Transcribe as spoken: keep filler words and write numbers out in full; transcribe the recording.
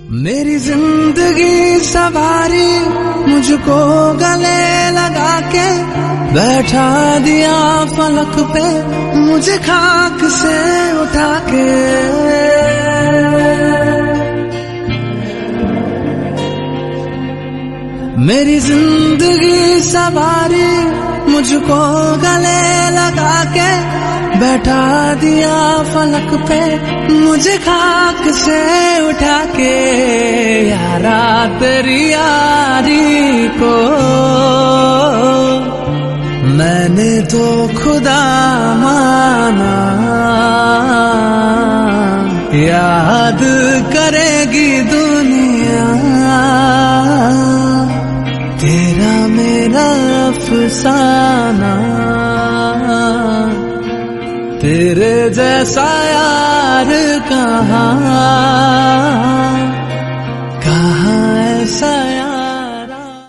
मेरी जिंदगी सवारी मुझको गले लगा के बैठा दिया फलक पे मुझे खाक से उठा के। मेरी जिंदगी सवारी मुझको गले लगा के बैठा दिया फलक पे मुझे खाक से उठा के। यारा तेरी यारी को मैंने तो खुदा माना, याद करेगी दुनिया तेरा मेरा अफसाना। तेरे जैसा यार कहाँ